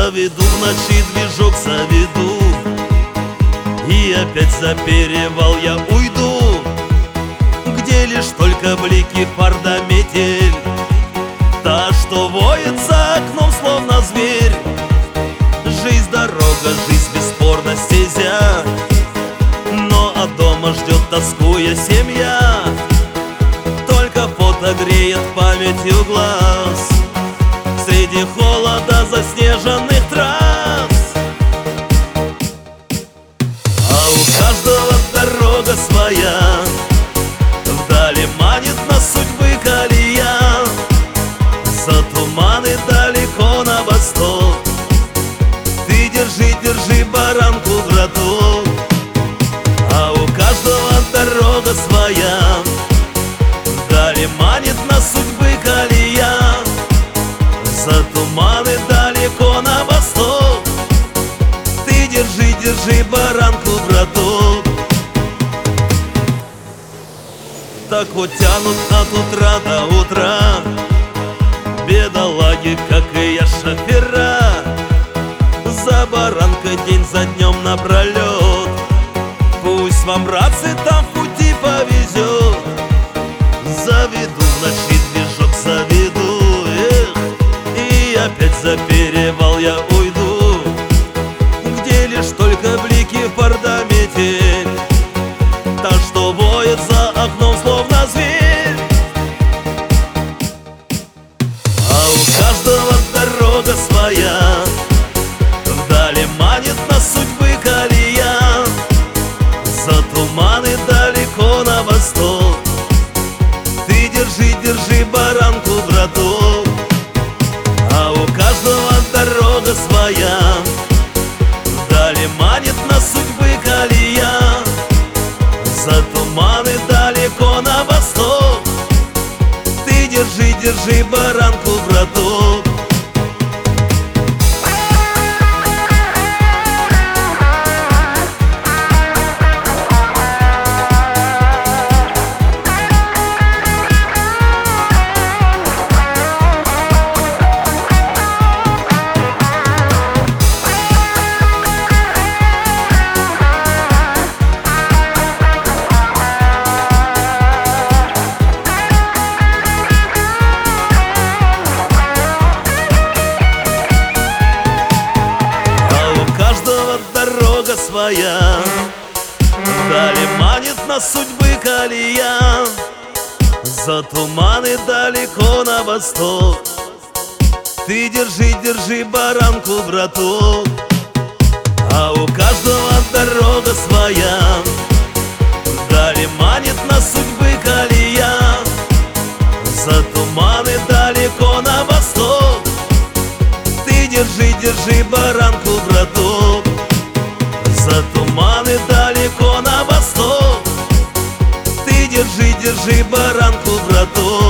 Заведу в ночи движок, заведу, и опять за перевал я уйду, где лишь только блики фар да метель, та, что воет за окном, словно зверь. Жизнь дорога, жизнь бесспорно стезя, но от дома ждет, тоскуя, семья. Только фото греет памятью глаз среди холода заснеженных трасс. А у каждого дорога своя, вдали манит нас судьбы колея. За туманы далеко на восток, ты держи, держи баранку, браток. А у каждого дорога своя, вдали манит нас судьбы колея. За туманы далеко на восток, ты держи, держи баранку, браток. Так вот тянут от утра до утра бедолаги, как и я, шофера. За баранкой день за днем напролет, пусть вам, братцы, там в пути повезет. Заведу в ночи движок, заведу, и опять за перевал я уйду, где лишь только блики фар да метель, та, что воет за окном, словно зверь. А у каждого дорога своя, вдали манит нас судьбы колея. За туманы далеко на восток, ты держи, держи баранку, браток. А у каждого дорога своя, вдали манит нас судьбы колея. За туманы далеко на восток, ты держи, держи баранку, браток. Дорога своя, вдали манит нас судьбы колея. За туманы далеко на восток, ты держи, держи баранку, браток. А у каждого дорога своя, вдали манит нас судьбы колея. За туманы далеко на восток, ты держи, держи баранку, браток. За туманы далеко на восток, ты держи, держи баранку, браток.